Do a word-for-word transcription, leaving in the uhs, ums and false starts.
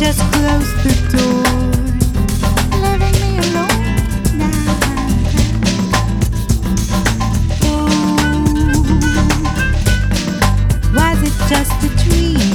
just close the door, leaving me alone now. Oh, was it just a dream?